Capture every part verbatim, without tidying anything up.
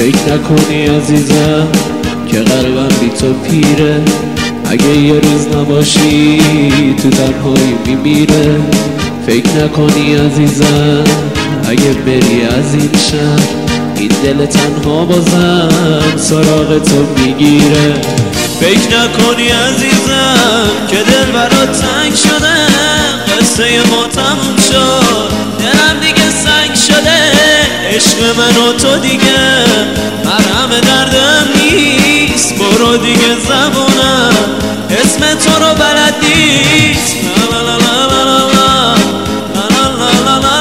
فکر نکنی عزیزم که قلبم بی تو پیره، اگه یه روز نباشی تو تنهایی میمیره. فکر نکنی عزیزم اگه بری از این شهر، این دل تنها بازم سراغ تو میگیره. فکر نکنی عزیزم که دل برات تنگ شده، قصه ما تموم شد، دلم دیگه سنگ شده. عشق من و تو دیگه مرهم دردم نیست، برو دیگه زبونم اسم تو رو بلد نیست. لا لا لا لا لا لا لا لا لا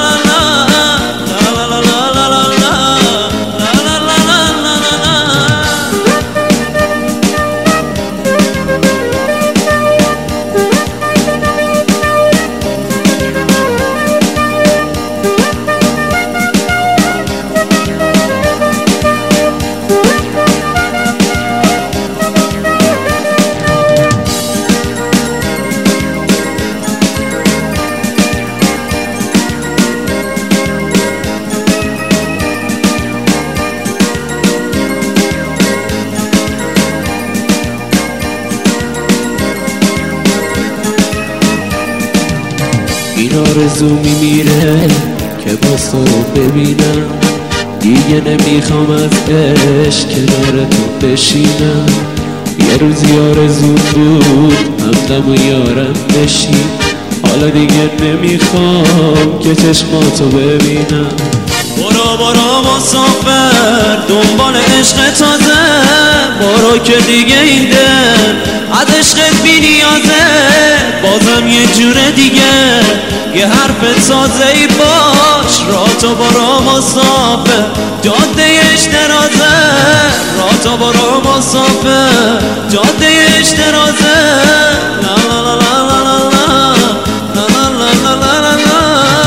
این آرزو میمیره که باز تو ببینم، دیگه نمیخوام از عشق کنار تو بشینم. یه روزی آرزو بود همدم و یارم بشی، حالا دیگه نمیخوام که چشماتو ببینم. برو برو مسافر دنبال عشق تازه، برو که دیگه این دل از عشقت بی نیازه. بازم یه جور دیگه یه حرف تازه ای باش، راه تو برو مسافر جاده اشترازه، راه تو برو مسافر جاده اشترازه. لا لا لا لا لا لا لا لا لا لا لا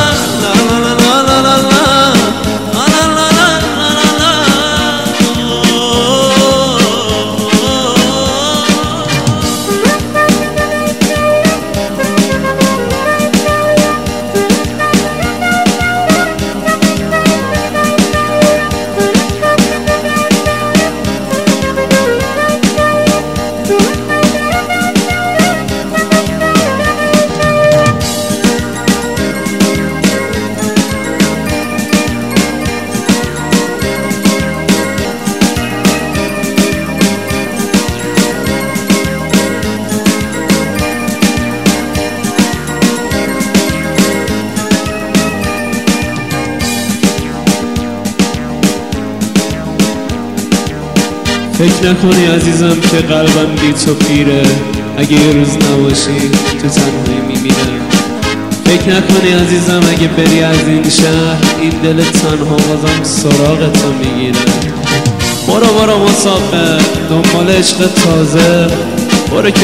فکر نکنی عزیزم که قلبم بی تو پیره، اگه یه روز نباشی تو تنهایی میمیره. فکر نکنی عزیزم اگه بری از این شهر، این دل تنها بازم سراغ تو میگیره. برو برو مسافر دنبال عشق تازه، برو که